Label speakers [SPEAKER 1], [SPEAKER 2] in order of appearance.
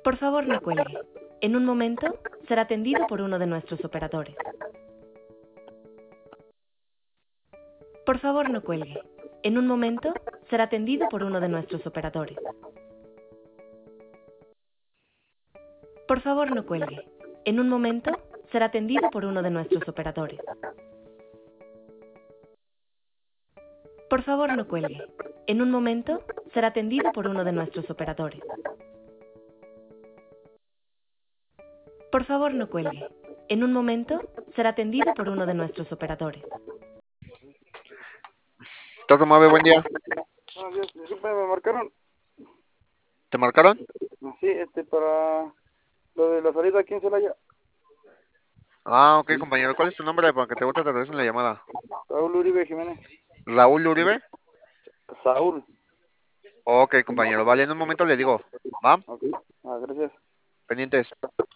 [SPEAKER 1] Por favor, no cuelgue. En un momento será atendido por uno de nuestros operadores. Por favor, no cuelgue. En un momento será atendido por uno de nuestros operadores. Por favor, no cuelgue. En un momento será atendido por uno de nuestros operadores. Por favor, no cuelgue. En un momento será atendido por uno de nuestros operadores. Por favor, no cuelgue. En un momento será atendido por uno de nuestros operadores.
[SPEAKER 2] Torre Mueve, buen día.
[SPEAKER 3] Buenos días, disculpe, me marcaron.
[SPEAKER 2] ¿Te marcaron?
[SPEAKER 3] Sí, para lo de la salida aquí en Celaya.
[SPEAKER 2] Ah, ok, compañero. ¿Cuál es tu nombre para que te vuelva a regresar la llamada?
[SPEAKER 3] Saúl Uribe Jiménez.
[SPEAKER 2] ¿Raúl Uribe?
[SPEAKER 3] Saúl.
[SPEAKER 2] Ok, compañero. Vale, en un momento le digo. ¿Va?
[SPEAKER 3] Ok. Gracias.
[SPEAKER 2] Pendientes.